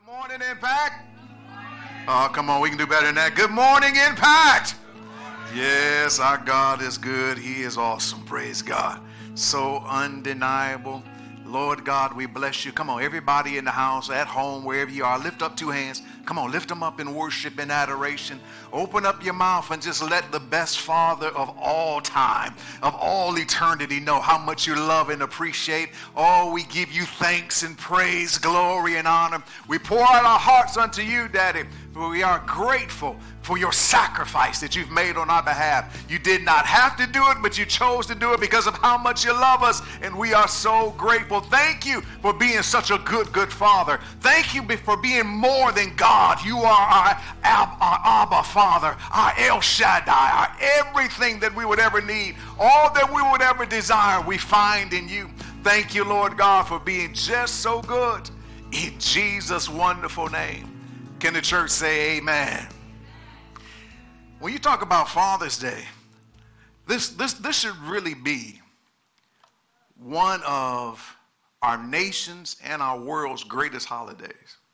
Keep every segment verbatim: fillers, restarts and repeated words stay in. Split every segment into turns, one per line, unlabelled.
Morning, Impact. Oh, come on, we can do better than that. Good morning, Impact. Yes, our God is good. He is awesome. Praise God. So undeniable. Lord God, we bless you. Come on, everybody in the house, at home, wherever you are, lift up two hands. Come on, lift them up in worship and adoration. Open up your mouth and just let the best Father of all time, of all eternity, know how much you love and appreciate. Oh, we give you thanks and praise, glory and honor. We pour out our hearts unto you, Daddy, for we are grateful for your sacrifice that you've made on our behalf. You did not have to do it, but you chose to do it because of how much you love us, and we are so grateful. Thank you for being such a good, good Father. Thank you for being more than God. You are our, Ab- our Abba Father, our El Shaddai, our everything that we would ever need. All that we would ever desire, we find in you. Thank you, Lord God, for being just so good. In Jesus' wonderful name. Can the church say amen? When you talk about Father's Day, this, this, this should really be one of our nation's and our world's greatest holidays.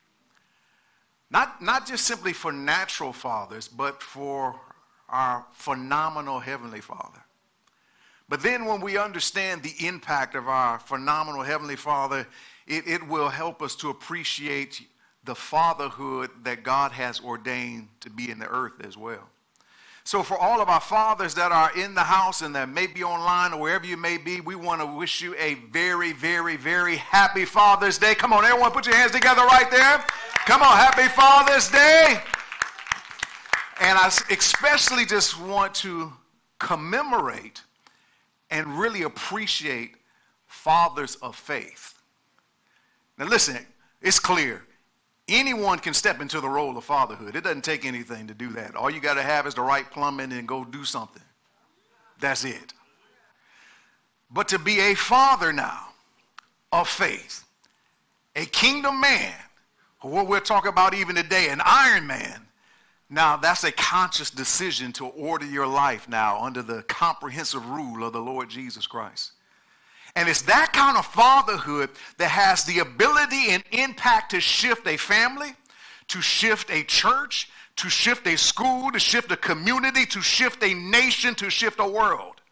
Not, not just simply for natural fathers, but for our phenomenal Heavenly Father. But then when we understand the impact of our phenomenal Heavenly Father, it, it will help us to appreciate the fatherhood that God has ordained to be in the earth as well. So for all of our fathers that are in the house and that may be online or wherever you may be, we want to wish you a very, very, very happy Father's Day. Come on, everyone, put your hands together right there. Come on, happy Father's Day. And I especially just want to commemorate and really appreciate fathers of faith. Now listen, it's clear. Anyone can step into the role of fatherhood. It doesn't take anything to do that. All you got to have is the right plumbing and go do something. That's it. But to be a father now of faith, a kingdom man, or what we're talking about even today, an Iron Man, now that's a conscious decision to order your life now under the comprehensive rule of the Lord Jesus Christ. And it's that kind of fatherhood that has the ability and impact to shift a family, to shift a church, to shift a school, to shift a community, to shift a nation, to shift a world.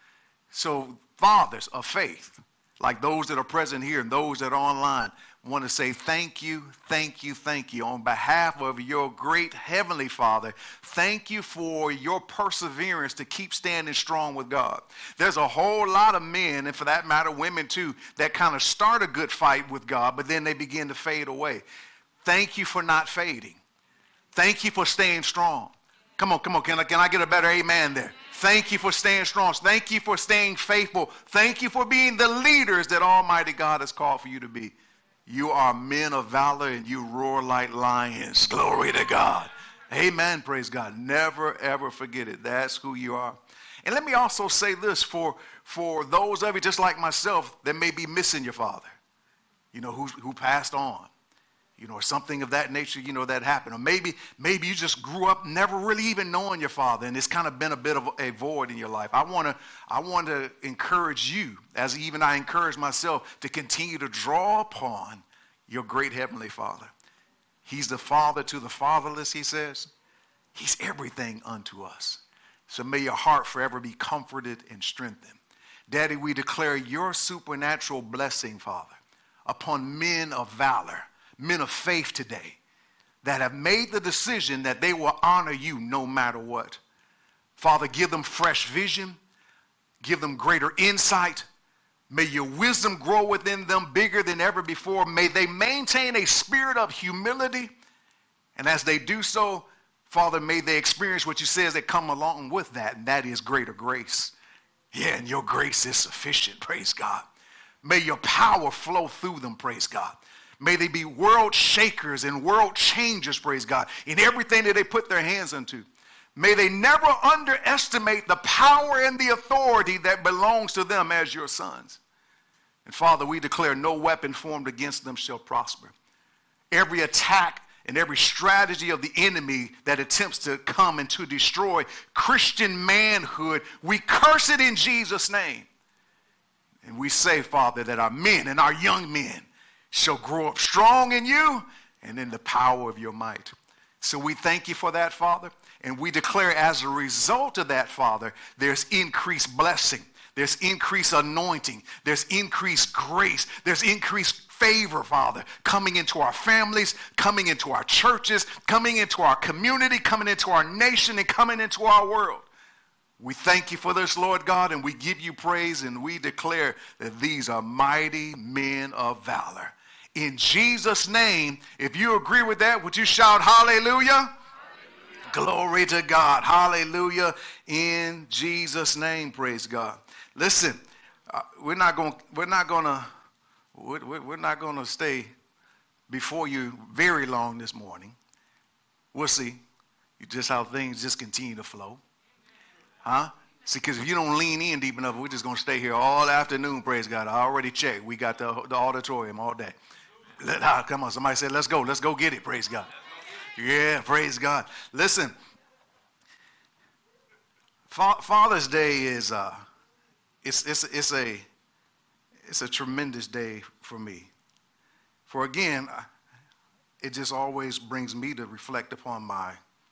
So fathers of faith, like those that are present here and those that are online, want to say thank you, thank you, thank you. On behalf of your great Heavenly Father, thank you for your perseverance to keep standing strong with God. There's a whole lot of men, and for that matter, women too, that kind of start a good fight with God, but then they begin to fade away. Thank you for not fading. Thank you for staying strong. Come on, come on, can I, can I get a better amen there? Thank you for staying strong. Thank you for staying faithful. Thank you for being the leaders that Almighty God has called for you to be. You are men of valor and you roar like lions. Glory to God. Amen. Praise God. Never, ever forget it. That's who you are. And let me also say this for, for those of you just like myself that may be missing your father, you know, who, who passed on, you know, or something of that nature, you know, that happened. Or maybe, maybe you just grew up never really even knowing your father and it's kind of been a bit of a void in your life. I want to, I want to encourage you, as even I encourage myself, to continue to draw upon your great Heavenly Father. He's the father to the fatherless, he says. He's everything unto us. So may your heart forever be comforted and strengthened. Daddy, we declare your supernatural blessing, Father, upon men of valor, men of faith today that have made the decision that they will honor you no matter what. Father, give them fresh vision. Give them greater insight. May your wisdom grow within them bigger than ever before. May they maintain a spirit of humility. And as they do so, Father, may they experience what you says that come along with that, and that is greater grace. Yeah, and your grace is sufficient, praise God. May your power flow through them, praise God. May they be world shakers and world changers, praise God, in everything that they put their hands into. May they never underestimate the power and the authority that belongs to them as your sons. And Father, we declare no weapon formed against them shall prosper. Every attack and every strategy of the enemy that attempts to come and to destroy Christian manhood, we curse it in Jesus' name. And we say, Father, that our men and our young men shall grow up strong in you and in the power of your might. So we thank you for that, Father, and we declare as a result of that, Father, there's increased blessing, there's increased anointing, there's increased grace, there's increased favor, Father, coming into our families, coming into our churches, coming into our community, coming into our nation, and coming into our world. We thank you for this, Lord God, and we give you praise, and we declare that these are mighty men of valor. In Jesus' name, if you agree with that, would you shout hallelujah? Hallelujah. Glory to God. Hallelujah. In Jesus' name, praise God. Listen, uh, we're not going we're not going to we're, we're not going to stay before you very long this morning. We'll see. Just how things just continue to flow. Huh? See, because if you don't lean in deep enough, we're just going to stay here all afternoon, praise God. I already checked. We got the, the auditorium all day. Let, ah, come on, somebody say, let's go. Let's go get it, praise God. Yeah, praise God. Listen, Fa- Father's Day is uh, it's it's it's a it's a tremendous day for me. For again, it just always brings me to reflect upon my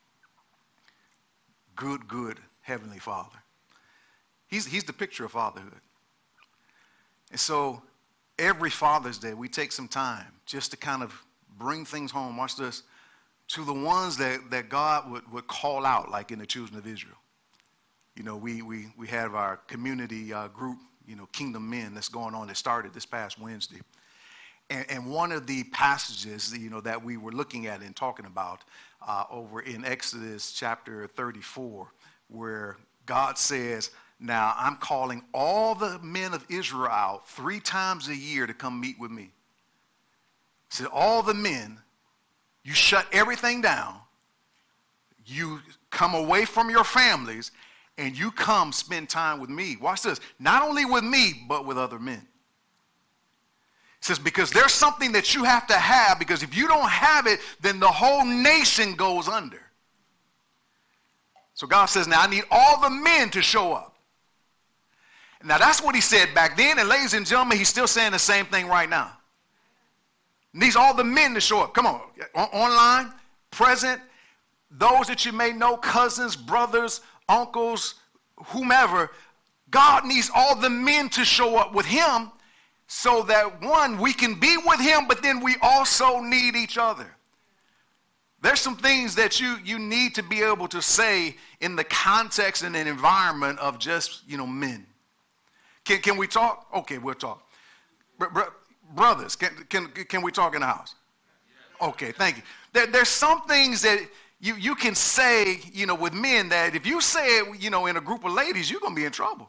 good, good Heavenly Father. He's he's the picture of fatherhood. And so every Father's Day, we take some time just to kind of bring things home, watch this, to the ones that, that God would, would call out, like in the children of Israel. You know, we we we have our community uh, group, you know, Kingdom Men, that's going on, that started this past Wednesday. And, and one of the passages, you know, that we were looking at and talking about uh, over in Exodus chapter thirty-four, where God says, now I'm calling all the men of Israel out three times a year to come meet with me. He said, all the men, you shut everything down, you come away from your families, and you come spend time with me. Watch this. Not only with me, but with other men. He says, because there's something that you have to have, because if you don't have it, then the whole nation goes under. So God says, now I need all the men to show up. Now that's what he said back then, and ladies and gentlemen, he's still saying the same thing right now. He needs all the men to show up. Come on, o- online, present, those that you may know, cousins, brothers, uncles, whomever. God needs all the men to show up with him so that, one, we can be with him, but then we also need each other. There's some things that you, you need to be able to say in the context and an environment of just, you know, men. Can, can we talk? Okay, we'll talk. Br- br- brothers, can, can, can we talk in the house? Okay, thank you. There, there's some things that you, you can say, you know, with men that if you say it, you know, in a group of ladies, you're going to be in trouble.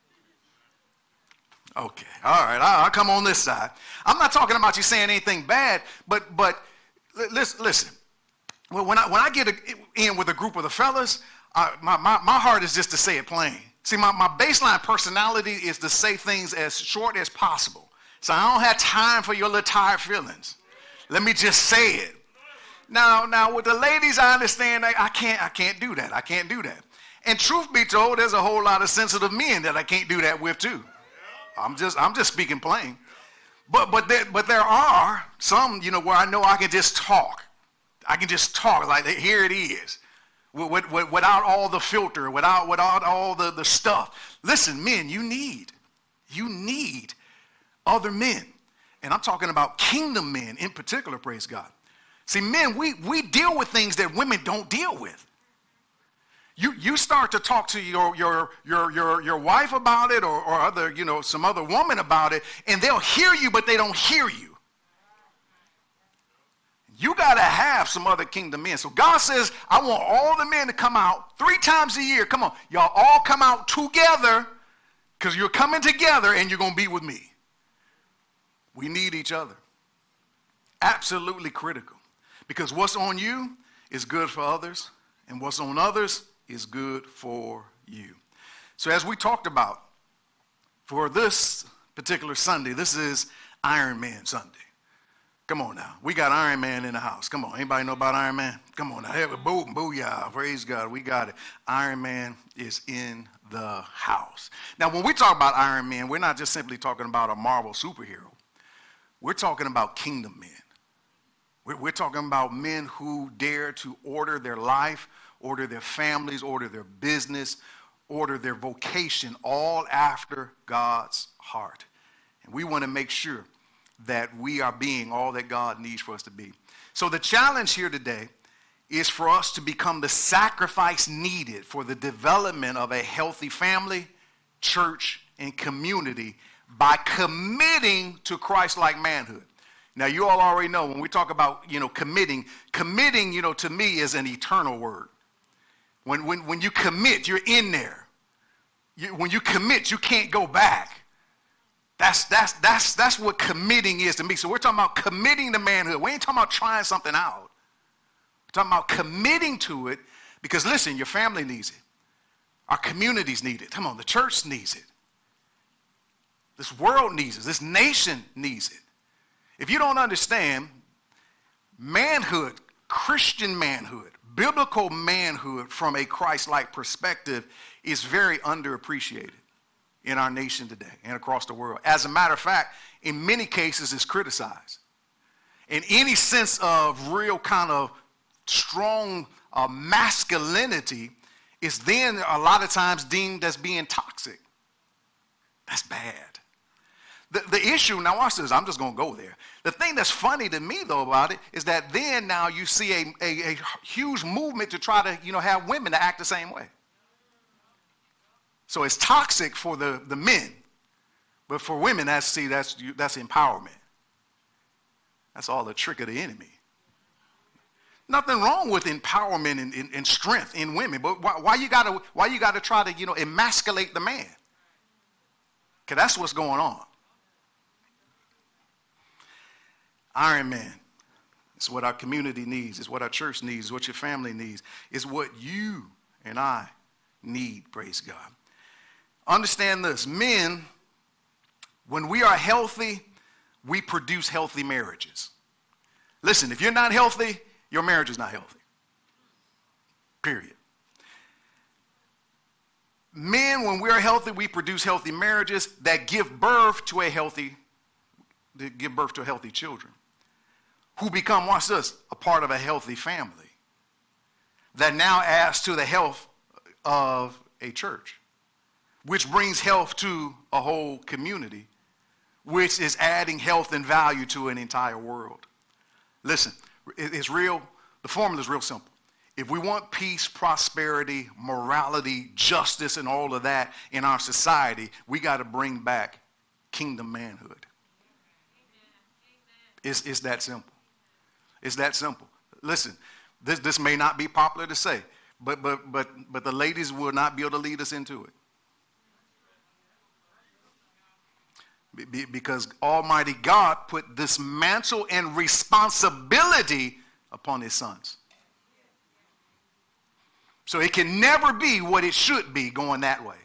Okay, all right, I'll, I'll come on this side. I'm not talking about you saying anything bad, but but listen, listen. When I, when I get a, in with a group of the fellas, uh, my, my, my heart is just to say it plain. See, my, my baseline personality is to say things as short as possible. So I don't have time for your little tired feelings. Let me just say it. Now, now with the ladies, I understand I, I can't I can't do that. I can't do that. And truth be told, there's a whole lot of sensitive men that I can't do that with too. I'm just I'm just speaking plain. But but there, but there are some, you know, where I know I can just talk. I can just talk like, here it is. Without all the filter, without, without all the, the stuff. Listen, men, you need, you need other men. And I'm talking about kingdom men in particular, praise God. See, men, we, we deal with things that women don't deal with. You, you start to talk to your, your, your, your, your wife about it or, or other, you know, some other woman about it, and they'll hear you, but they don't hear you. You got to have some other kingdom men. So God says, I want all the men to come out three times a year. Come on, y'all all come out together because you're coming together and you're going to be with me. We need each other. Absolutely critical. Because what's on you is good for others, and what's on others is good for you. So as we talked about, for this particular Sunday, this is Iron Man Sunday. Come on now. We got Iron Man in the house. Come on. Anybody know about Iron Man? Come on now. Hey, boo, booyah. Praise God. We got it. Iron Man is in the house. Now, when we talk about Iron Man, we're not just simply talking about a Marvel superhero. We're talking about kingdom men. We're, we're talking about men who dare to order their life, order their families, order their business, order their vocation, all after God's heart. And we want to make sure that we are being all that God needs for us to be. So the challenge here today is for us to become the sacrifice needed for the development of a healthy family, church, and community by committing to Christ-like manhood. Now, you all already know when we talk about, you know, committing, committing, you know, to me is an eternal word. When, when, when you commit, you're in there. You, when you commit, you can't go back. That's, that's, that's, that's what committing is to me. So we're talking about committing to manhood. We ain't talking about trying something out. We're talking about committing to it because, listen, your family needs it. Our communities need it. Come on, the church needs it. This world needs it. This nation needs it. If you don't understand, manhood, Christian manhood, biblical manhood from a Christ-like perspective is very underappreciated in our nation today and across the world. As a matter of fact, in many cases, it's criticized. In any sense of real kind of strong uh, masculinity is then a lot of times deemed as being toxic. That's bad. The, the issue, now watch this, I'm just going to go there. The thing that's funny to me, though, about it is that then now you see a, a, a huge movement to try to, you know, have women to act the same way. So it's toxic for the, the men. But for women, that's, see, that's, that's empowerment. That's all a trick of the enemy. Nothing wrong with empowerment and, and, and strength in women, but why, why you gotta why you gotta try to, you know, emasculate the man? Because that's what's going on. Iron Man. It's what our community needs. It's what our church needs. It's what your family needs. It's what you and I need, praise God. Understand this. Men, when we are healthy, we produce healthy marriages. Listen, if you're not healthy, your marriage is not healthy. Period. Men, when we're healthy, we produce healthy marriages that give birth to a healthy, that give birth to healthy children who become, watch this, a part of a healthy family that now adds to the health of a church, which brings health to a whole community, which is adding health and value to an entire world. Listen, it's real, the formula is real simple. If we want peace, prosperity, morality, justice, and all of that in our society, we got to bring back kingdom manhood. It's, it's that simple. It's that simple. Listen, this, this may not be popular to say, but, but, but, but the ladies will not be able to lead us into it. Be, because Almighty God put this mantle and responsibility upon his sons. So it can never be what it should be going that way.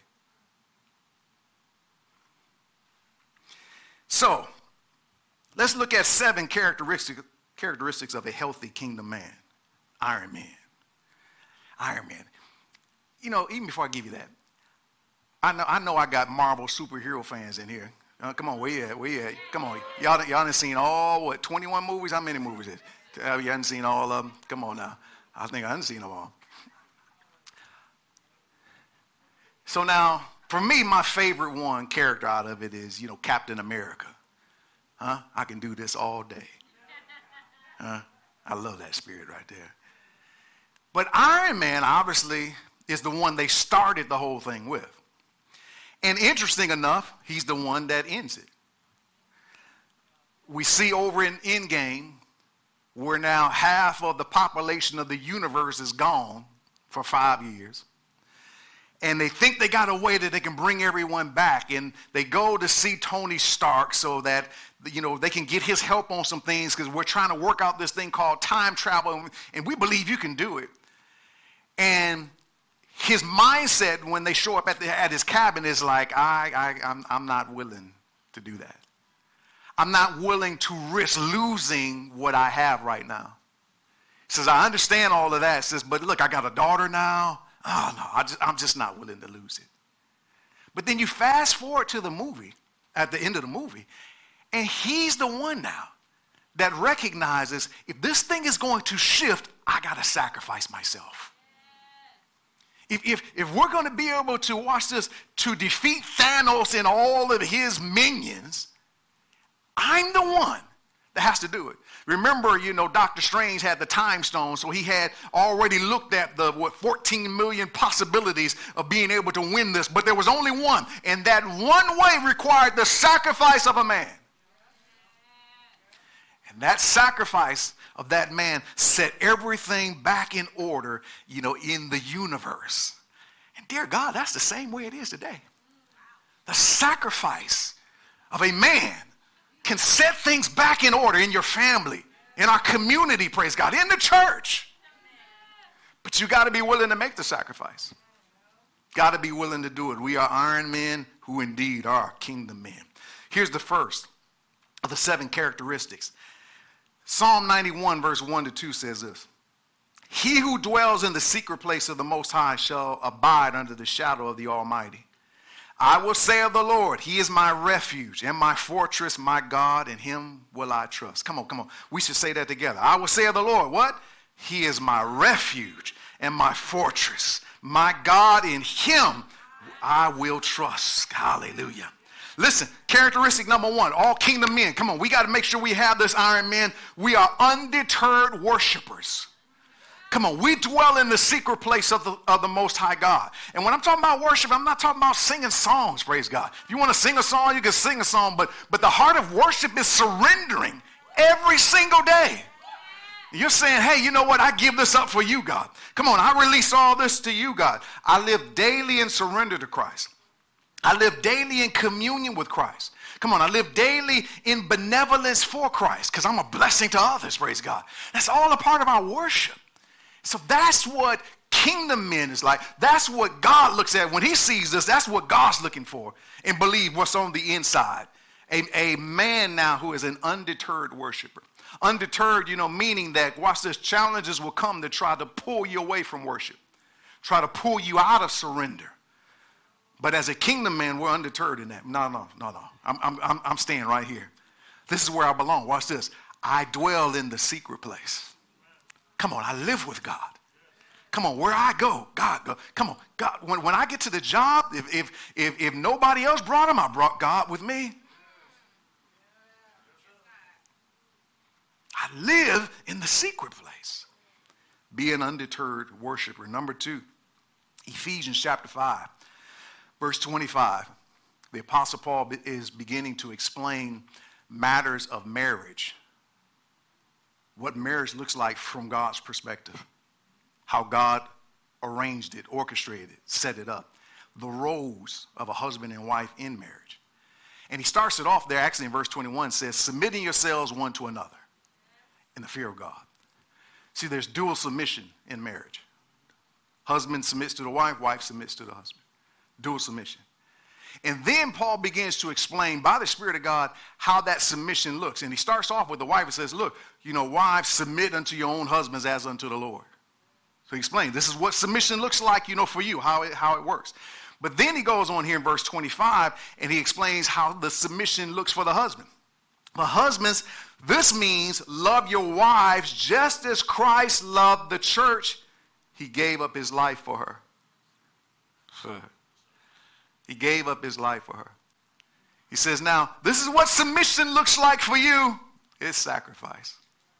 So, let's look at seven characteristics, characteristics of a healthy kingdom man. Iron Man. Iron Man. You know, even before I give you that, I know I, know I got Marvel superhero fans in here. Uh, come on, where you at? Where you at? Come on. Y'all, y'all done seen all, what, twenty-one movies? How many movies is it? Uh, you haven't seen all of them? Come on now. I think I haven't seen them all. So now, for me, my favorite one character out of it is, you know, Captain America. Huh? I can do this all day. Huh? I love that spirit right there. But Iron Man, obviously, is the one they started the whole thing with. And interesting enough, he's the one that ends it. We see over in Endgame, where now half of the population of the universe is gone for five years. And they think they got a way that they can bring everyone back. And they go to see Tony Stark so that, you know, they can get his help on some things because we're trying to work out this thing called time travel. And we believe you can do it. And his mindset when they show up at, the, at his cabin is like, I, I, I'm, I'm not willing to do that. I'm not willing to risk losing what I have right now. He says, I understand all of that. He says, but look, I got a daughter now. Oh, no, I just, I'm just not willing to lose it. But then you fast forward to the movie, at the end of the movie, and he's the one now that recognizes if this thing is going to shift, I got to sacrifice myself. If, if, if we're going to be able to, watch this, to defeat Thanos and all of his minions, I'm the one that has to do it. Remember, you know, Doctor Strange had the time stone, so he had already looked at the, what, fourteen million possibilities of being able to win this, but there was only one, and that one way required the sacrifice of a man. And that sacrifice of that man set everything back in order, you know, in the universe. And dear God, that's the same way it is today. The sacrifice of a man can set things back in order in your family, in our community, praise God, in the church. But you got to be willing to make the sacrifice. Got to be willing to do it. We are iron men who indeed are kingdom men. Here's the first of the seven characteristics. Psalm ninety-one verse one to two says this. He who dwells in the secret place of the Most High shall abide under the shadow of the Almighty. I will say of the Lord, he is my refuge and my fortress, my God, in him will I trust. Come on, come on. We should say that together. I will say of the Lord, what? He is my refuge and my fortress, my God, in him I will trust. Hallelujah. Listen, characteristic number one, all kingdom men. Come on, we got to make sure we have this, iron men. We are undeterred worshipers. Come on, we dwell in the secret place of the, of the Most High God. And when I'm talking about worship, I'm not talking about singing songs, praise God. If you want to sing a song, you can sing a song, but, but the heart of worship is surrendering every single day. You're saying, hey, you know what? I give this up for you, God. Come on, I release all this to you, God. I live daily in surrender to Christ. I live daily in communion with Christ. Come on, I live daily in benevolence for Christ because I'm a blessing to others, praise God. That's all a part of our worship. So that's what kingdom men is like. That's what God looks at. When he sees this, that's what God's looking for. And believe what's on the inside. A, a man now who is an undeterred worshiper. Undeterred, you know, meaning that, watch this, challenges will come to try to pull you away from worship. Try to pull you out of surrender. But as a kingdom man, we're undeterred in that. No, no, no, no. I'm, I'm, I'm staying right here. This is where I belong. Watch this. I dwell in the secret place. Come on, I live with God. Come on, where I go, God go. Come on, God. When, when I get to the job, if, if, if, if nobody else brought him, I brought God with me. I live in the secret place. Be an undeterred worshiper. Number two, Ephesians chapter five, verse twenty-five. The Apostle Paul is beginning to explain matters of marriage. What marriage looks like from God's perspective. How God arranged it, orchestrated it, set it up. The roles of a husband and wife in marriage. And he starts it off there, actually in verse twenty-one, says, submitting yourselves one to another in the fear of God. See, there's dual submission in marriage. Husband submits to the wife, wife submits to the husband. Dual submission. And then Paul begins to explain by the Spirit of God how that submission looks. And he starts off with the wife and says, look, you know, wives, submit unto your own husbands as unto the Lord. So he explains, this is what submission looks like, you know, for you, how it, how it works. But then he goes on here in verse twenty-five and he explains how the submission looks for the husband. For husbands, this means love your wives just as Christ loved the church. He gave up his life for her. For her. He gave up his life for her. He says, now, this is what submission looks like for you. It's sacrifice.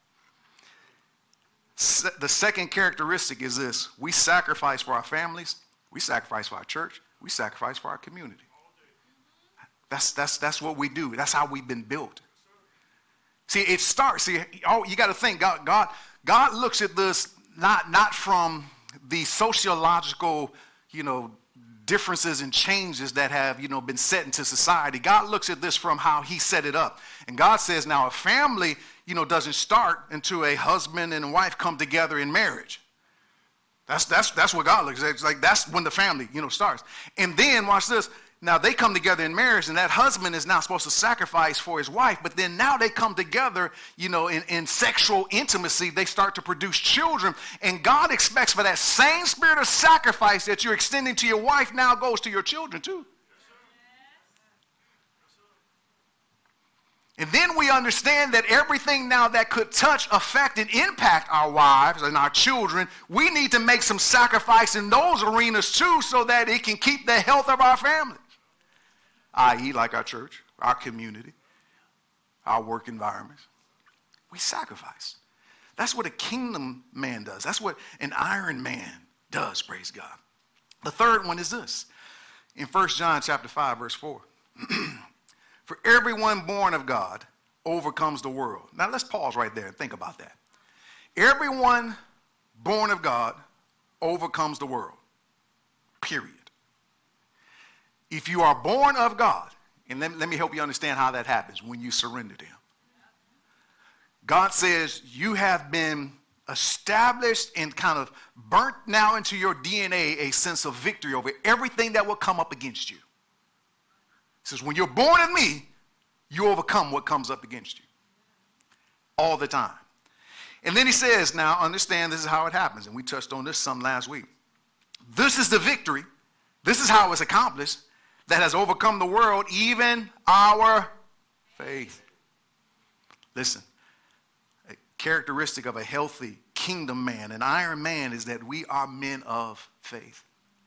Se- the second characteristic is this. We sacrifice for our families. We sacrifice for our church. We sacrifice for our community. That's, that's, that's what we do. That's how we've been built. See, it starts. See, oh, you got to think, God, God, God looks at this not, not from the sociological, you know, differences and changes that have, you know, been set into society. God looks at this from how he set it up. And God says now a family, you know, doesn't start until a husband and a wife come together in marriage. That's, that's, that's what God looks at. It's like that's when the family, you know, starts. And then, watch this, now they come together in marriage and that husband is now supposed to sacrifice for his wife, but then now they come together, you know, in, in sexual intimacy. They start to produce children, and God expects for that same spirit of sacrifice that you're extending to your wife now goes to your children too. And then we understand that everything now that could touch, affect, and impact our wives and our children, we need to make some sacrifice in those arenas too so that it can keep the health of our families, that is like our church, our community, our work environments. We sacrifice. That's what a kingdom man does. That's what an iron man does, praise God. The third one is this. In First John chapter five, verse four. For everyone born of God overcomes the world. Now let's pause right there and think about that. Everyone born of God overcomes the world. Period. If you are born of God, and let, let me help you understand how that happens when you surrender to him. God says you have been established and kind of burnt now into your D N A a sense of victory over everything that will come up against you. He says, when you're born of me, you overcome what comes up against you. All the time. And then he says, now understand this is how it happens. And we touched on this some last week. This is the victory. This is how it's accomplished that has overcome the world, even our faith. Listen, a characteristic of a healthy kingdom man, an iron man, is that we are men of faith.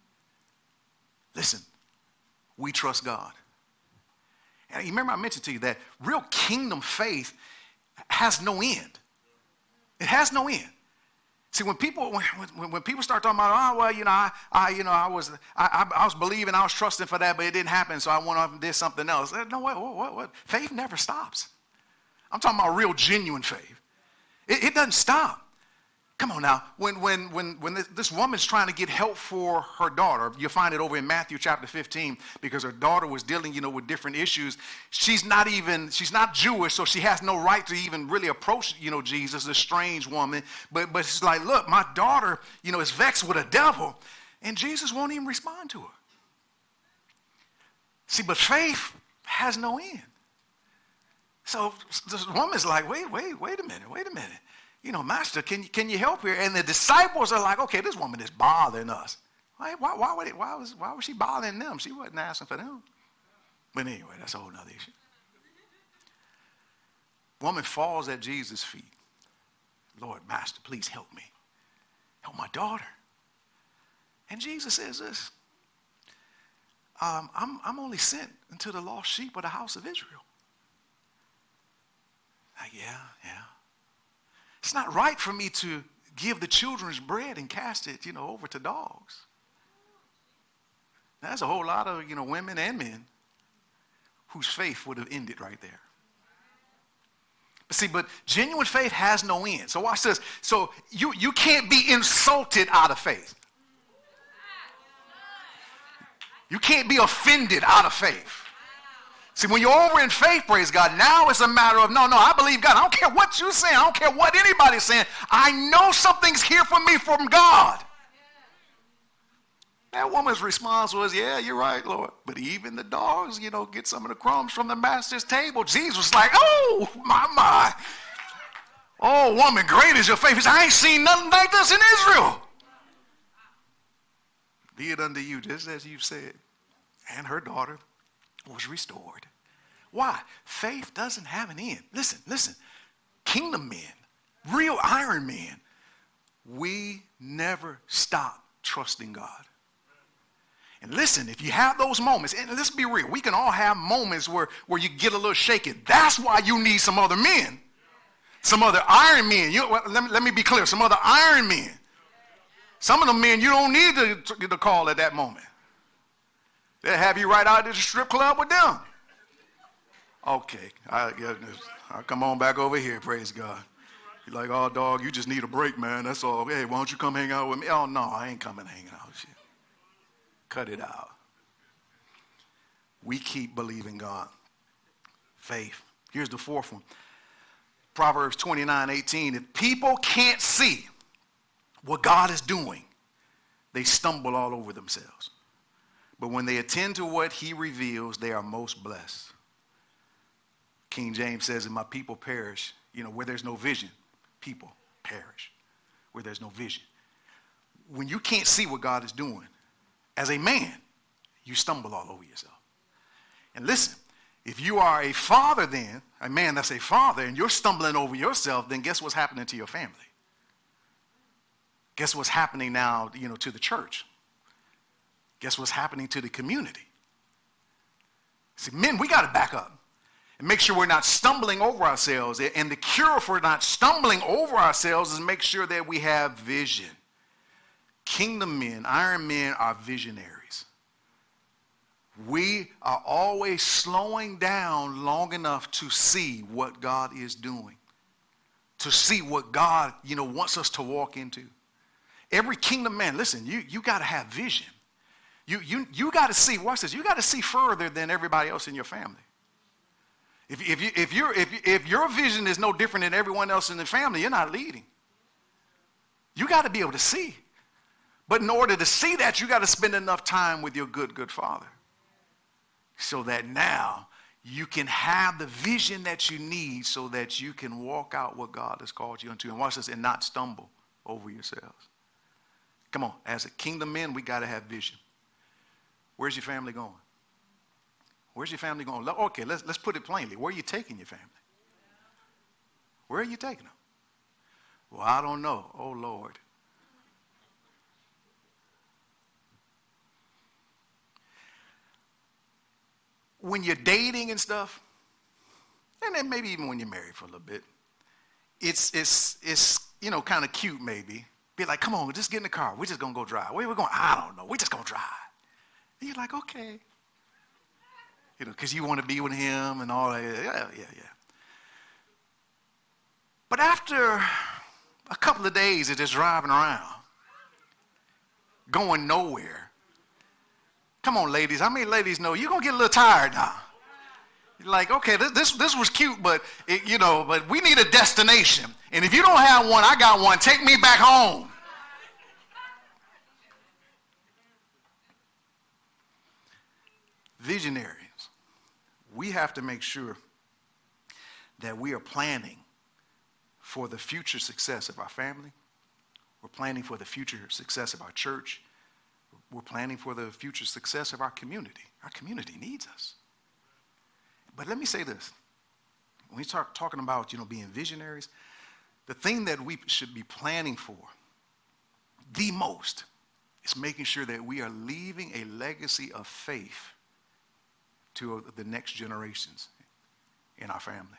Listen, we trust God. And you remember I mentioned to you that real kingdom faith has no end. It has no end. See, when people when, when, when people start talking about, oh well, you know, I, I you know, I was I, I, I was believing, I was trusting for that, but it didn't happen, so I went off and did something else. No, what, what, what? Faith never stops. I'm talking about real, genuine faith. It, it doesn't stop. Come on now. When when when when this, this woman's trying to get help for her daughter, you find it over in Matthew chapter fifteen, because her daughter was dealing, you know, with different issues. She's not even she's not Jewish, so she has no right to even really approach, you know, Jesus, a strange woman. But but she's like, look, my daughter, you know, is vexed with a devil, and Jesus won't even respond to her. See, but faith has no end. So this woman's like, wait, wait, wait a minute, wait a minute. You know, Master, can you, can you help here? And the disciples are like, okay, this woman is bothering us. Why, why, why, would it, why, was, why was she bothering them? She wasn't asking for them. But anyway, that's a whole nother issue. Woman falls at Jesus' feet. Lord, Master, please help me. Help my daughter. And Jesus says this. Um, I'm, I'm only sent into the lost sheep of the house of Israel. Like, yeah, yeah. It's not right for me to give the children's bread and cast it, you know, over to dogs. There's a whole lot of, you know, women and men whose faith would have ended right there. But see, but genuine faith has no end. So watch this. So you, you can't be insulted out of faith. You can't be offended out of faith. See, when you're over in faith, praise God, now it's a matter of, no, no, I believe God. I don't care what you're saying. I don't care what anybody's saying. I know something's here for me from God. That woman's response was, yeah, you're right, Lord. But even the dogs, you know, get some of the crumbs from the master's table. Jesus was like, oh, my, my. Oh, woman, great is your faith. He said, I ain't seen nothing like this in Israel. Be it unto you, just as you said. And her daughter was restored. Why? Faith doesn't have an end. Listen, listen. Kingdom men, real iron men, we never stop trusting God. And listen, if you have those moments, and let's be real, we can all have moments where, where you get a little shaken. That's why you need some other men. Some other iron men. You, well, let, me, let me be clear. Some other iron men. Some of the men you don't need to, to, to call at that moment. They'll have you right out to the strip club with them. Okay, I, I'll come on back over here, praise God. You're like, oh, dog, you just need a break, man. That's all. Hey, why don't you come hang out with me? Oh, no, I ain't coming hanging out with you. Cut it out. We keep believing God. Faith. Here's the fourth one. Proverbs twenty-nine eighteen. If people can't see what God is doing, they stumble all over themselves. But when they attend to what he reveals, they are most blessed. King James says, and my people perish. You know, where there's no vision, people perish. Where there's no vision. When you can't see what God is doing, as a man, you stumble all over yourself. And listen, If you are a father then, a man that's a father, and you're stumbling over yourself, then guess what's happening to your family? Guess what's happening now, you know, to the church? Guess what's happening to the community? See, men, we got to back up and make sure we're not stumbling over ourselves. And the cure for not stumbling over ourselves is make sure that we have vision. Kingdom men, iron men are visionaries. We are always slowing down long enough to see what God is doing, to see what God, you know, wants us to walk into. Every kingdom man, listen, you, you got to have vision. You, you, you got to see, watch this, you got to see further than everybody else in your family. If, if, you, if, you're, if, if your vision is no different than everyone else in the family, you're not leading. You got to be able to see. But in order to see that, you got to spend enough time with your good, good father. So that now you can have the vision that you need so that you can walk out what God has called you into. And watch this, and not stumble over yourselves. Come on, as a kingdom men, we got to have vision. Where's your family going? Where's your family going? Okay, let's, let's put it plainly. Where are you taking your family? Where are you taking them? Well, I don't know. Oh, Lord. When you're dating and stuff, and then maybe even when you're married for a little bit, it's, it's, it's you know, kind of cute maybe. Be like, come on, just get in the car. We're just going to go drive. Where are we going? I don't know. We're just going to drive. And you're like, okay. You know, because you want to be with him and all that. Yeah, yeah, yeah. But after a couple of days of just driving around, going nowhere. Come on, ladies. How many ladies know you're going to get a little tired now? You're like, okay, this, this, this was cute, but, it, you know, but we need a destination. And if you don't have one, I got one. Take me back home. Visionaries, we have to make sure that we are planning for the future success of our family. We're planning for the future success of our church. We're planning for the future success of our community. Our community needs us. But let me say this. When we start talking about, you know, being visionaries, the thing that we should be planning for the most is making sure that we are leaving a legacy of faith to the next generations in our family.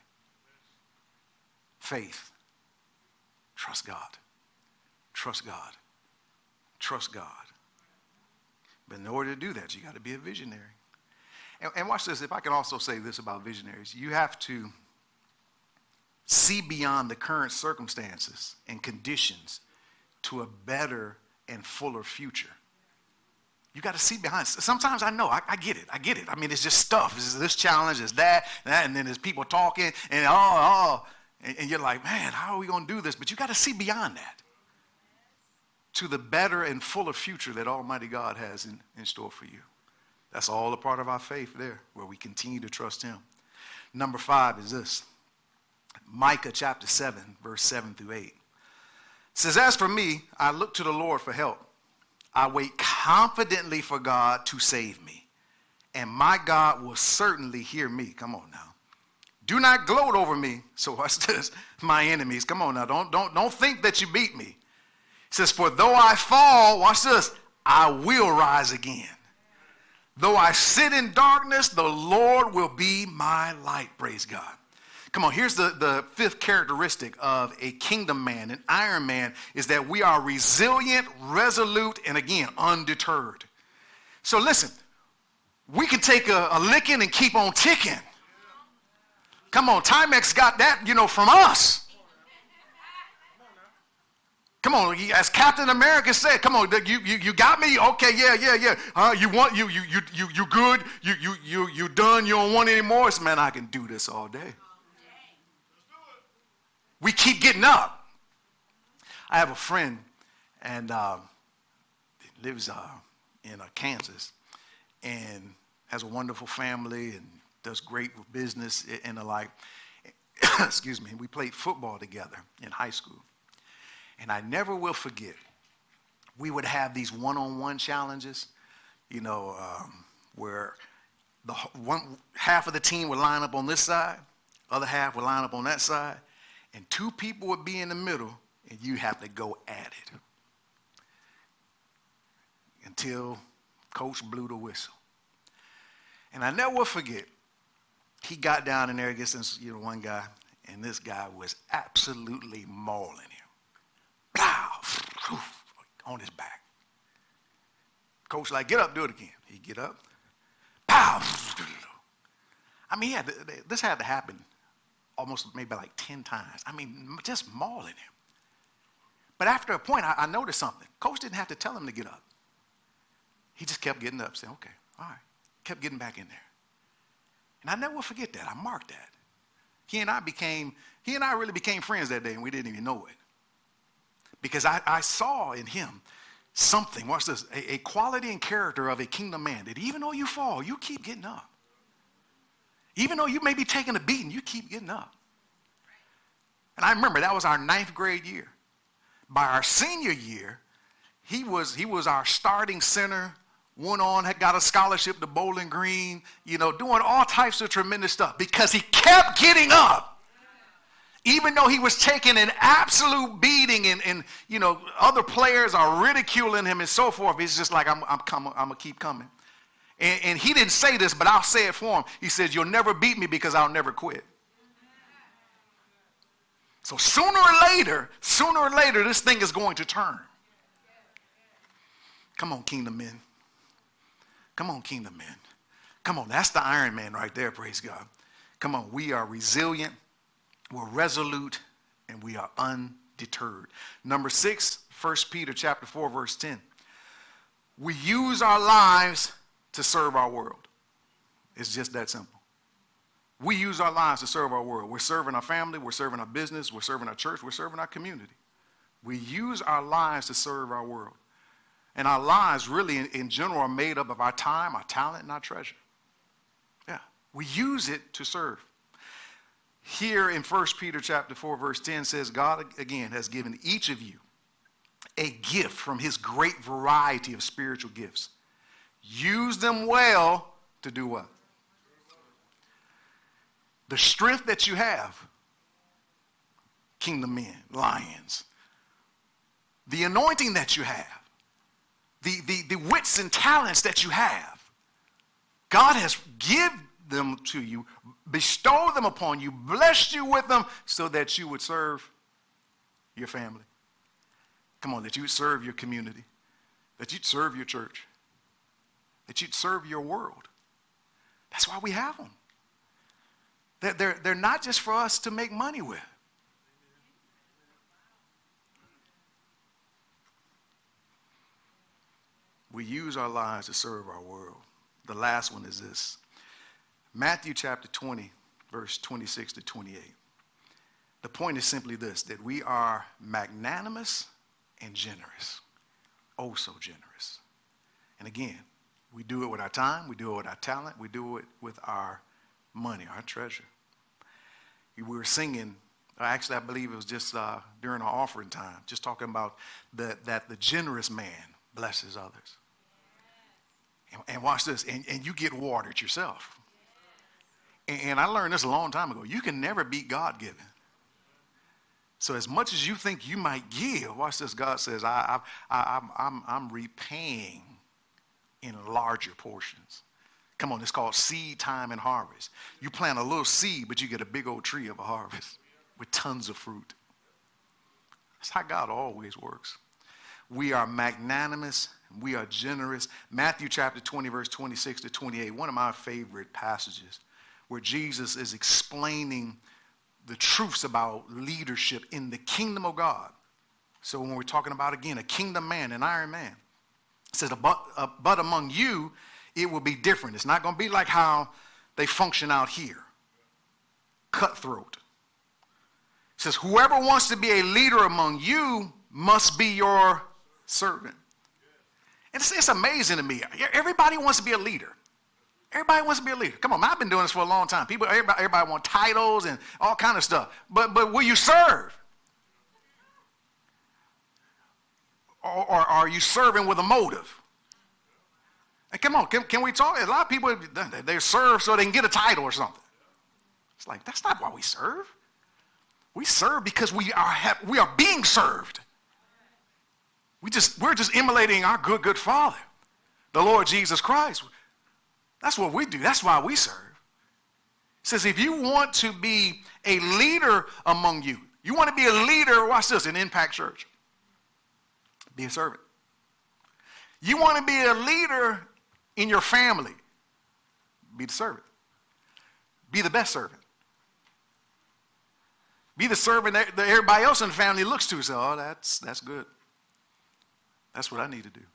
Faith. Trust God. Trust God. Trust God. But in order to do that, you got to be a visionary. And, and watch this. If I can also say this about visionaries, you have to see beyond the current circumstances and conditions to a better and fuller future. You got to see behind. Sometimes I know, I, I get it, I get it. I mean, it's just stuff. It's this challenge, it's that, that, and then there's people talking, and oh, oh, and, and you're like, man, how are we going to do this? But you got to see beyond that to the better and fuller future that Almighty God has in, in store for you. That's all a part of our faith there, where we continue to trust him. Number five is this. Micah chapter seven, verse seven through eight. It says, as for me, I look to the Lord for help. I wait confidently for God to save me, and my God will certainly hear me. Come on now. Do not gloat over me. So watch this, my enemies. Come on now. Don't, don't, don't think that you beat me. It says, for though I fall, watch this, I will rise again. Though I sit in darkness, the Lord will be my light. Praise God. Come on, here's the, the fifth characteristic of a kingdom man, an iron man, is that we are resilient, resolute, and again, undeterred. So listen, we can take a, a licking and keep on ticking. Come on, Timex got that, you know, from us. Come on, as Captain America said, come on, you you, you got me? Okay, yeah, yeah, yeah. Uh, you want, you, you, you, you, you good? You, you, you, you done? You don't want any more? So, man, I can do this all day. We keep getting up. I have a friend, and uh, lives uh, in uh, Kansas, and has a wonderful family, and does great with business and the like. Excuse me. We played football together in high school, and I never will forget. We would have these one-on-one challenges, you know, um, where the one half of the team would line up on this side, other half would line up on that side, and two people would be in the middle, and you have to go at it until coach blew the whistle. And I never will forget, he got down in there against this, you know, one guy, and this guy was absolutely mauling him. Blah, on his back. Coach like, get up, do it again. He get up. Pow. I mean, he had to, this had to happen almost maybe like ten times. I mean, just mauling him. But after a point, I, I noticed something. Coach didn't have to tell him to get up. He just kept getting up, saying, okay, all right. Kept getting back in there. And I never will forget that. I marked that. He and I became, he and I really became friends that day, and we didn't even know it. Because I, I saw in him something, watch this, a, a quality and character of a kingdom man, that even though you fall, you keep getting up. Even though you may be taking a beating, you keep getting up. And I remember that was our ninth grade year. By our senior year, he was, he was our starting center, went on, had got a scholarship to Bowling Green, you know, doing all types of tremendous stuff because he kept getting up. Even though he was taking an absolute beating and, and you know, other players are ridiculing him and so forth, he's just like, I'm, I'm, coming, I'm going to keep coming. And, and he didn't say this, but I'll say it for him. He says, you'll never beat me because I'll never quit. So sooner or later, sooner or later, this thing is going to turn. Come on, kingdom men. Come on, kingdom men. Come on, that's the Iron Man right there, praise God. Come on, we are resilient, we're resolute, and we are undeterred. Number six, First Peter chapter four, verse ten. We use our lives to serve our world. It's just that simple. We use our lives to serve our world. We're serving our family, we're serving our business, we're serving our church, we're serving our community. We use our lives to serve our world. And our lives really in, in general are made up of our time, our talent, and our treasure. Yeah, we use it to serve. Here in First Peter chapter four, verse ten says, God again has given each of you a gift from his great variety of spiritual gifts. Use them well to do what? The strength that you have, kingdom men, lions, the anointing that you have, the, the, the wits and talents that you have, God has given them to you, bestowed them upon you, blessed you with them so that you would serve your family. Come on, that you would serve your community, that you'd serve your church, that you'd serve your world. That's why we have them. They're, they're, they're not just for us to make money with. We use our lives to serve our world. The last one is this. Matthew chapter twenty, verse twenty-six to twenty-eight. The point is simply this, that we are magnanimous and generous. Oh, so generous. And again, we do it with our time, we do it with our talent, we do it with our money, our treasure. We were singing, actually I believe it was just uh, during our offering time, just talking about the, that the generous man blesses others. And, and watch this, and, and you get watered yourself. And, and I learned this a long time ago. You can never beat God given. So as much as you think you might give, watch this, God says, I, I, I, I'm, I'm, I'm repaying in larger portions. Come on, it's called seed time and harvest. You plant a little seed, but you get a big old tree of a harvest with tons of fruit. That's how God always works. We are magnanimous. We are generous. Matthew chapter twenty, verse twenty-six to twenty-eight, one of my favorite passages where Jesus is explaining the truths about leadership in the kingdom of God. So when we're talking about, again, a kingdom man, an Iron Man, it says, but, uh, but among you, it will be different. It's not going to be like how they function out here. Cutthroat. It says, whoever wants to be a leader among you must be your servant. And it's, it's amazing to me. Everybody wants to be a leader. Everybody wants to be a leader. Come on, I've been doing this for a long time. People, everybody, everybody want titles and all kind of stuff. But but will you serve? Or, or are you serving with a motive? And come on, can, can we talk? A lot of people, they serve so they can get a title or something. It's like, that's not why we serve. We serve because we are we are being served. We just, we're just emulating our good, good Father, the Lord Jesus Christ. That's what we do. That's why we serve. It says if you want to be a leader among you, you want to be a leader, watch this, in Impact Church, be a servant. You want to be a leader in your family, be the servant. Be the best servant. Be the servant that, that everybody else in the family looks to and says, oh, that's, that's good. That's what I need to do.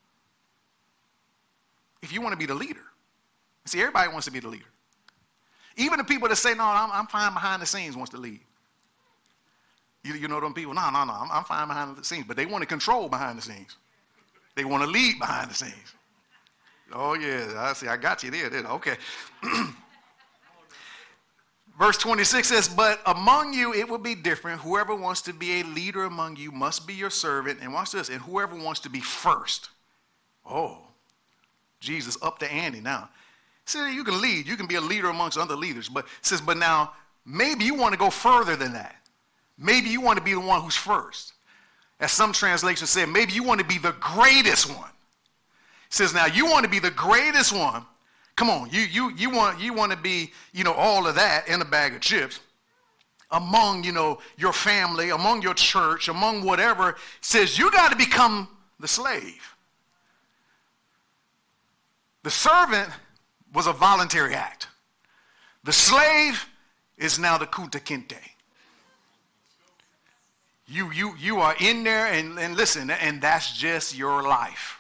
If you want to be the leader. See, everybody wants to be the leader. Even the people that say, no, I'm, I'm fine behind the scenes wants to lead. You, you know them people, no, no, no, I'm, I'm fine behind the scenes. But they want to control behind the scenes. They want to lead behind the scenes. Oh, yeah, I see, I got you there. there. Okay. Verse twenty-six says, but among you it will be different. Whoever wants to be a leader among you must be your servant. And watch this. And whoever wants to be first. Oh, Jesus up the ante now. See, you can lead. You can be a leader amongst other leaders. But it says, but now maybe you want to go further than that. Maybe you want to be the one who's first. As some translations say, maybe you want to be the greatest one. It says, now you want to be the greatest one. Come on, you you you want you want to be, you know, all of that in a bag of chips among, you know, your family, among your church, among whatever. It says you got to become the slave. The servant was a voluntary act. The slave is now the kunta kinte. You you you are in there and, and listen, and that's just your life.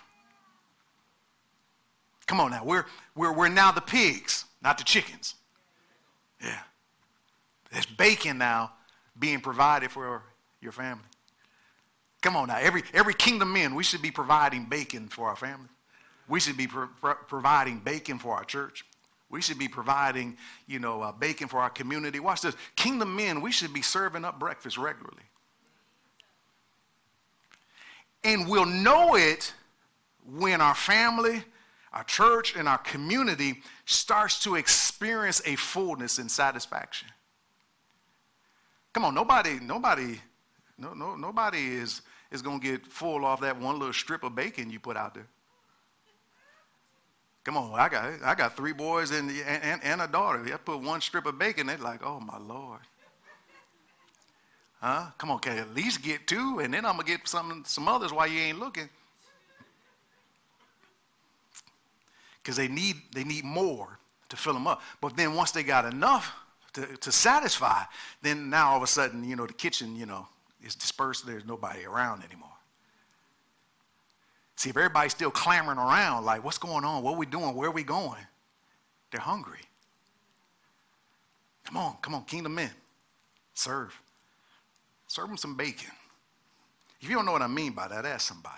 Come on now, we're we're we're now the pigs, not the chickens. Yeah. There's bacon now being provided for your family. Come on now, every every kingdom men, we should be providing bacon for our family. We should be pro- pro- providing bacon for our church. We should be providing, you know, uh, bacon for our community. Watch this. Kingdom men, we should be serving up breakfast regularly. And we'll know it when our family, our church, and our community starts to experience a fullness and satisfaction. Come on, nobody, nobody, no, no, nobody is, is going to get full off that one little strip of bacon you put out there. Come on, I got I got three boys and, and, and a daughter. I put one strip of bacon, they're like, oh, my Lord. Huh? Come on, can I at least get two, and then I'm going to get some, some others while you ain't looking. Because they need, they need more to fill them up. But then once they got enough to, to satisfy, then now all of a sudden, you know, the kitchen, you know, is dispersed. There's nobody around anymore. See, if everybody's still clamoring around, like, what's going on? What are we doing? Where are we going? They're hungry. Come on, come on, kingdom men. Serve. Serve them some bacon. If you don't know what I mean by that, ask somebody.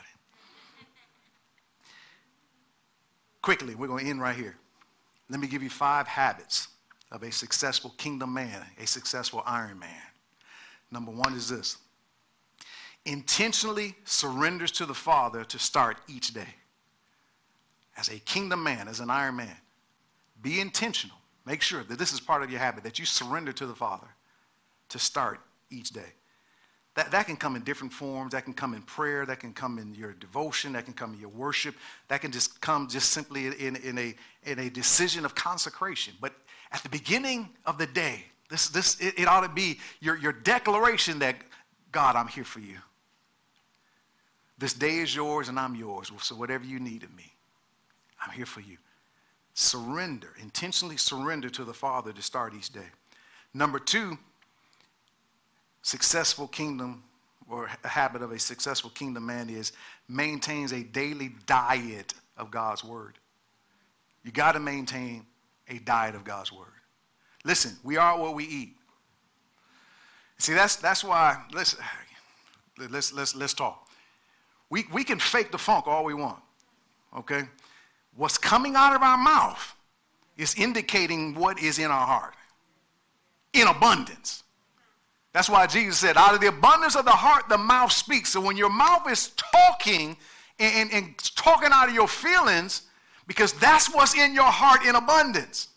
Quickly, we're going to end right here. Let me give you five habits of a successful kingdom man, a successful Iron Man. Number one is this. Intentionally surrenders to the Father to start each day. As a kingdom man, as an Iron Man, be intentional. Make sure that this is part of your habit, that you surrender to the Father to start each day. That, that can come in different forms. That can come in prayer. That can come in your devotion. That can come in your worship. That can just come just simply in, in, a, in a decision of consecration. But at the beginning of the day, this, this, it, it ought to be your, your declaration that, God, I'm here for you. This day is yours and I'm yours. So whatever you need of me, I'm here for you. Surrender, intentionally surrender to the Father to start each day. Number two, successful kingdom or a habit of a successful kingdom man is maintains a daily diet of God's word. You got to maintain a diet of God's word. Listen, we are what we eat. See, that's that's why, listen, let's let's let's talk. We, we can fake the funk all we want, okay? What's coming out of our mouth is indicating what is in our heart, in abundance. That's why Jesus said, out of the abundance of the heart, the mouth speaks. So when your mouth is talking and, and, and talking out of your feelings, Because that's what's in your heart in abundance.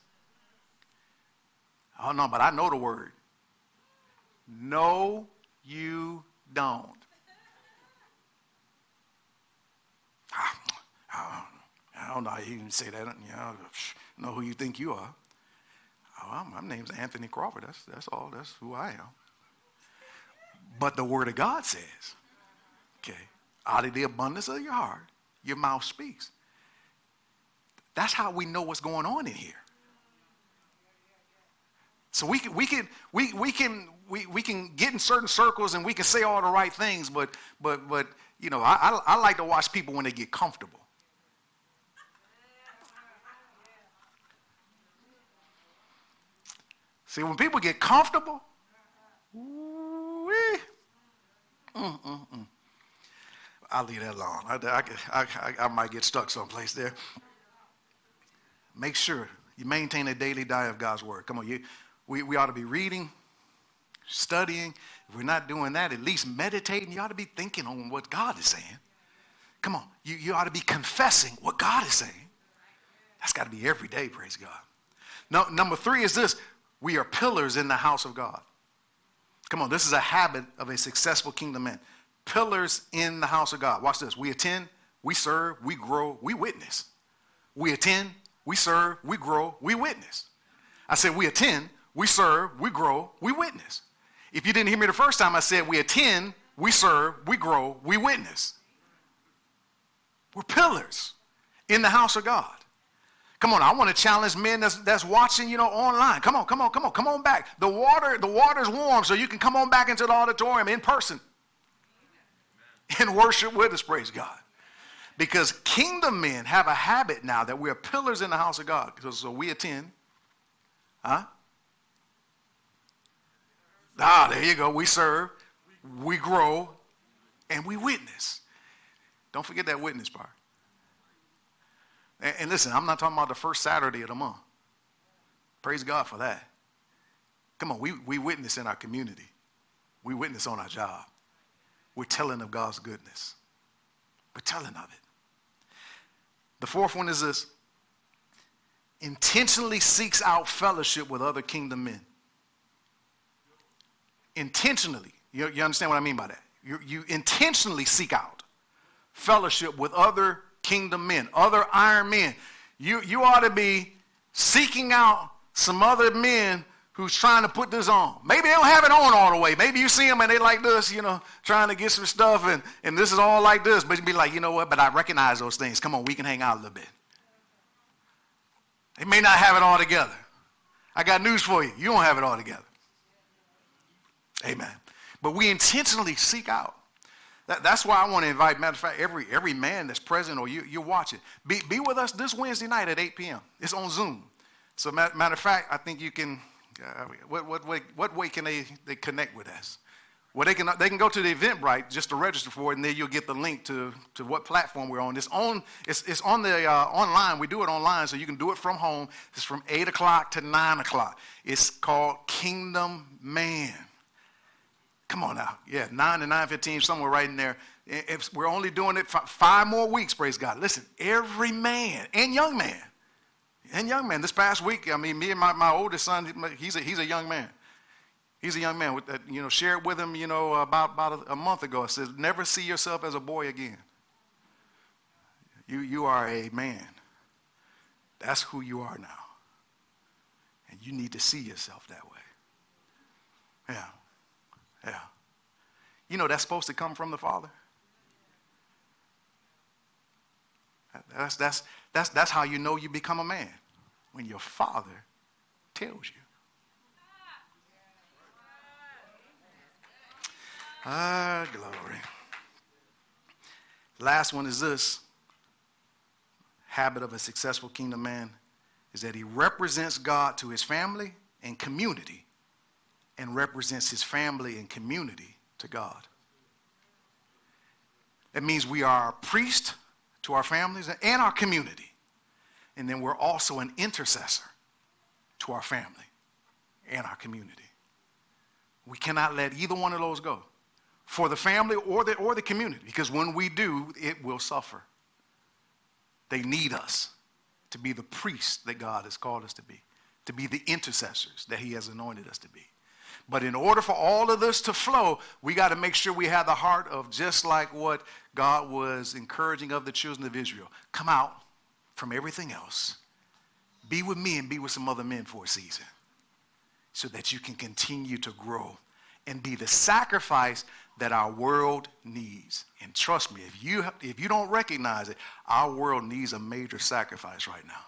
Oh, no, but I know the word. No, you don't. I don't know how you even say that. You know, know who you think you are. Oh, my name's Anthony Crawford. That's, that's all. That's who I am. But the word of God says, okay, out of the abundance of your heart, your mouth speaks. That's how we know what's going on in here. So we can we can we we can we, we can get in certain circles and we can say all the right things, but but but you know, I, I I like to watch people when they get comfortable. See, when people get comfortable, ooh-wee, mm, mm, mm. I'll leave that alone. I, I, I, I might get stuck someplace there. Make sure you maintain a daily diet of God's word. Come on, you, we, we ought to be reading, studying. If we're not doing that, at least meditating. You ought to be thinking on what God is saying. Come on, you, you ought to be confessing what God is saying. That's got to be every day, praise God. Now, number three is this. We are pillars in the house of God. Come on, this is a habit of a successful kingdom man. Pillars in the house of God. Watch this. We attend, we serve, we grow, we witness. We attend, we serve, we grow, we witness. I said we attend, we serve, we grow, we witness. If you didn't hear me the first time, I said we attend, we serve, we grow, we witness. We're pillars in the house of God. Come on, I want to challenge men that's, that's watching, you know, online. Come on, come on, come on, come on back. The water, the water's warm, so you can come on back into the auditorium in person and worship with us, praise God. Because kingdom men have a habit now that we are pillars in the house of God. So, so we attend. Huh? Ah, there you go. We serve, we grow, and we witness. Don't forget that witness part. And, and listen, I'm not talking about the first Saturday of the month. Praise God for that. Come on, we, we witness in our community. We witness on our job. We're telling of God's goodness. We're telling of it. The fourth one is this. Intentionally seeks out fellowship with other kingdom men. Intentionally. You, you understand what I mean by that? You, you intentionally seek out fellowship with other kingdom men, other iron men. You, you ought to be seeking out some other men who's trying to put this on. Maybe they don't have it on all the way. Maybe you see them and they like this, you know, trying to get some stuff, and, and this is all like this. But you be like, you know what, but I recognize those things. Come on, we can hang out a little bit. They may not have it all together. I got news for you. You don't have it all together. Amen. But we intentionally seek out. That, that's why I want to invite, matter of fact, every, every man that's present or you, you're watching, be, be with us this Wednesday night at eight p.m. It's on Zoom. So matter, matter of fact, I think you can, uh, what, what, way, what way can they, they connect with us? Well, they can, they can go to the Eventbrite just to register for it, and then you'll get the link to, to what platform we're on. It's on, it's, it's on the uh, online. We do it online, so you can do it from home. It's from eight o'clock to nine o'clock. It's called Kingdom Man. Come on now. Yeah, nine to nine fifteen, somewhere right in there. If we're only doing it for five more weeks, praise God. Listen, every man and young man, and young man, this past week, I mean, me and my, my oldest son, he's a, he's a young man. He's a young man. With that, you know, shared with him, you know, about, about a, a month ago. It says, never see yourself as a boy again. You, you are a man. That's who you are now. And you need to see yourself that way. Yeah. Yeah. You know that's supposed to come from the Father. That's, that's, that's, that's how you know you become a man. When your Father tells you. Ah, glory. Last one is this. Habit of a successful kingdom man is that he represents God to his family and community, and represents his family and community to God. That means we are a priest to our families and our community. And then we're also an intercessor to our family and our community. We cannot let either one of those go for the family or the, or the community, because when we do, it will suffer. They need us. to be the priests that God has called us to be, to be the intercessors that he has anointed us to be. But in order for all of this to flow, we got to make sure we have the heart of just like what God was encouraging of the children of Israel. Come out from everything else. Be with me and be with some other men for a season so that you can continue to grow and be the sacrifice that our world needs. And trust me, if you, if you don't recognize it, our world needs a major sacrifice right now.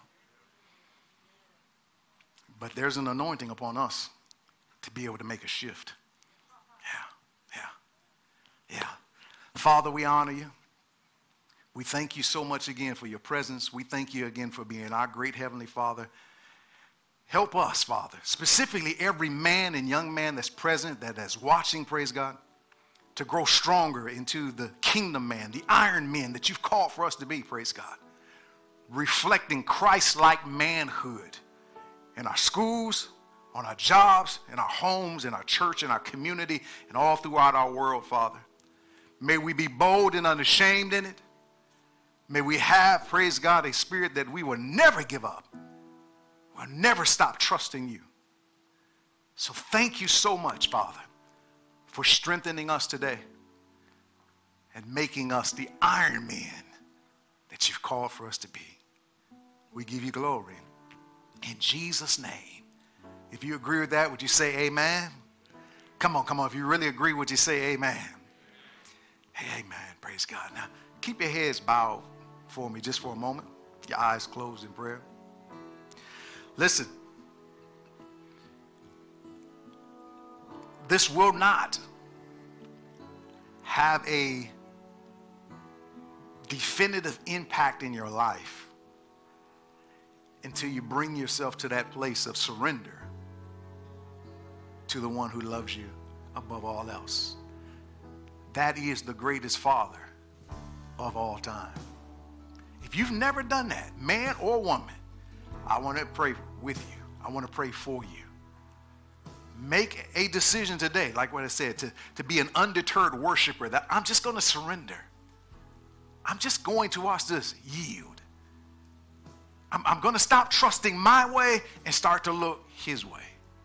But there's an anointing upon us to be able to make a shift. Yeah, yeah, yeah. Father, we honor you. We thank you so much again for your presence. We thank you again for being our great Heavenly Father. Help us, Father, specifically every man and young man that's present, that is watching, praise God, to grow stronger into the kingdom man, the iron men that you've called for us to be, praise God. Reflecting Christ-like manhood in our schools, on our jobs, in our homes, in our church, in our community, and all throughout our world, Father. May we be bold and unashamed in it. May we have, praise God, a spirit that we will never give up. We'll never stop trusting you. So thank you so much, Father, for strengthening us today and making us the iron men that you've called for us to be. We give you glory. In Jesus' name. If you agree with that, would you say amen? Come on, come on. If you really agree, would you say amen? Hey, amen. Praise God. Now, keep your heads bowed for me just for a moment. Your eyes closed in prayer. Listen. This will not have a definitive impact in your life until you bring yourself to that place of surrender to the one who loves you above all else. That is the greatest Father of all time. If you've never done that, man or woman, I want to pray with you. I want to pray for you. Make a decision today, like what I said, to, to be an undeterred worshiper, that I'm just going to surrender. I'm just going to watch this, yield. I'm, I'm going to stop trusting my way and start to look his way.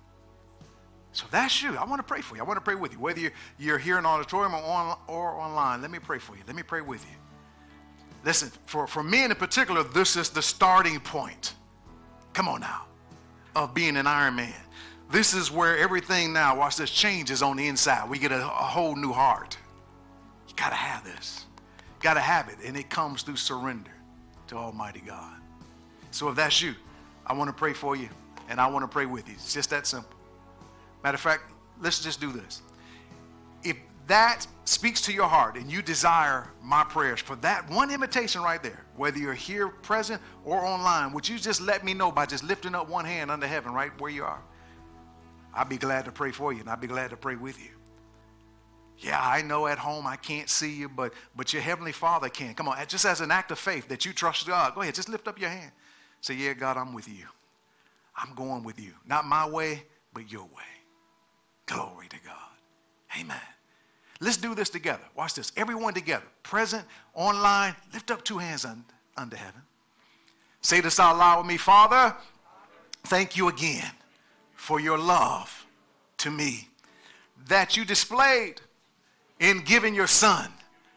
So that's you. I want to pray for you. I want to pray with you. Whether you're, you're here in the auditorium or, on, or online, let me pray for you. Let me pray with you. Listen, for, for me in particular, this is the starting point. Come on now. Of being an Iron Man. This is where everything now, watch this, changes on the inside. We get a, a whole new heart. You got to have this. You got to have it. And it comes through surrender to Almighty God. So if that's you, I want to pray for you. And I want to pray with you. It's just that simple. Matter of fact, let's just do this. If that speaks to your heart and you desire my prayers for that one invitation right there, whether you're here present or online, would you just let me know by just lifting up one hand under heaven right where you are? I'd be glad to pray for you and I'd be glad to pray with you. Yeah, I know at home I can't see you, but, but your Heavenly Father can. Come on, just as an act of faith that you trust God, go ahead, just lift up your hand. Say, yeah, God, I'm with you. I'm going with you. Not my way, but your way. Glory to God. Amen. Let's do this together. Watch this. Everyone together, present, online, lift up two hands un- under heaven. Say this out loud with me. Father, thank you again for your love to me that you displayed in giving your Son,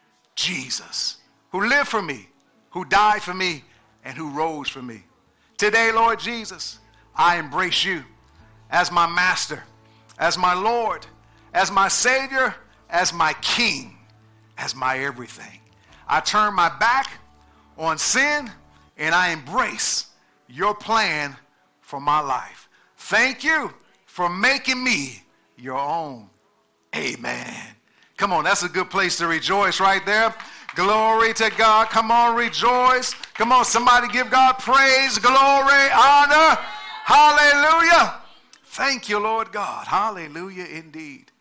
Jesus, who lived for me, who died for me, and who rose for me. Today, Lord Jesus, I embrace you as my master, as my Lord, as my Savior, as my King, as my everything. I turn my back on sin and I embrace your plan for my life. Thank you for making me your own. Amen. Come on, that's a good place to rejoice right there. Glory to God. Come on, rejoice. Come on, somebody give God praise, glory, honor. Hallelujah. Thank you, Lord God. Hallelujah indeed.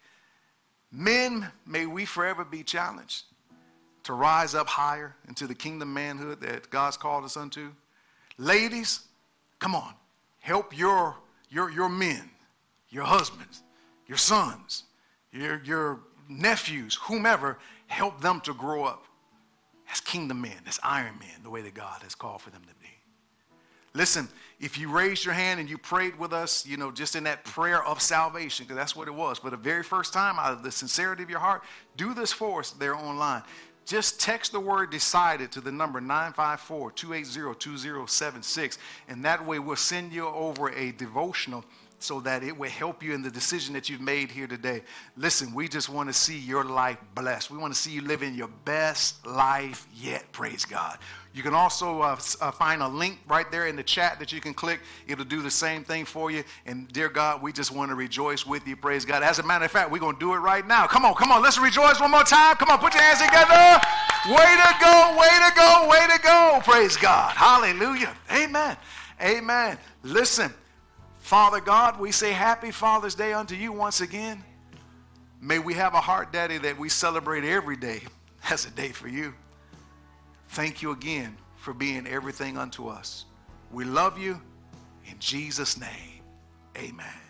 Men, may we forever be challenged to rise up higher into the kingdom manhood that God's called us unto. Ladies, come on. Help your, your, your men, your husbands, your sons, your, your nephews, whomever, help them to grow up as kingdom men, as iron men, the way that God has called for them to be. Listen, if you raised your hand and you prayed with us, you know, just in that prayer of salvation, because that's what it was, for the very first time, out of the sincerity of your heart, do this for us there online. Just text the word decided to the number nine five four, two eight zero, two zero seven six, and that way we'll send you over a devotional so that it will help you in the decision that you've made here today. Listen, we just want to see your life blessed. We want to see you living your best life yet. Praise God. You can also uh, uh, find a link right there in the chat that you can click. It'll do the same thing for you. And dear God, we just want to rejoice with you. Praise God. As a matter of fact, we're going to do it right now. Come on, come on. Let's rejoice one more time. Come on, put your hands together. Way to go, way to go, way to go. Praise God. Hallelujah. Amen. Amen. Listen. Father God, we say happy Father's Day unto you once again. May we have a heart, Daddy, that we celebrate every day as a day for you. Thank you again for being everything unto us. We love you. In Jesus' name, amen.